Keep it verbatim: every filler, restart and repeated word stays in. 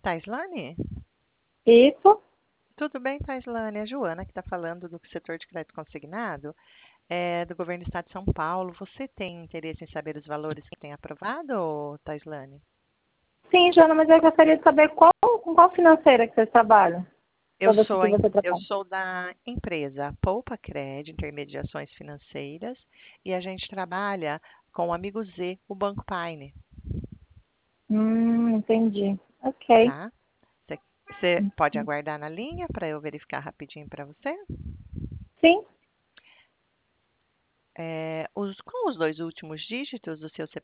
Taislane? Isso? Tudo bem, Taislane? É a Joana que está falando do setor de crédito consignado, é, do governo do estado de São Paulo. Você tem interesse em saber os valores que tem aprovado, Taislane? Sim, Joana, mas eu gostaria de saber qual, com qual financeira que vocês trabalham? Eu Para ver com sou, que a em- você eu trabalha. sou da empresa Poupa Cred, Intermediações Financeiras, e a gente trabalha com o Amigo Z, o Banco Paine, Hum, entendi. Ok. tá? Você você pode aguardar na linha para eu verificar rapidinho para você? Sim, É, os, qual os dois últimos dígitos do seu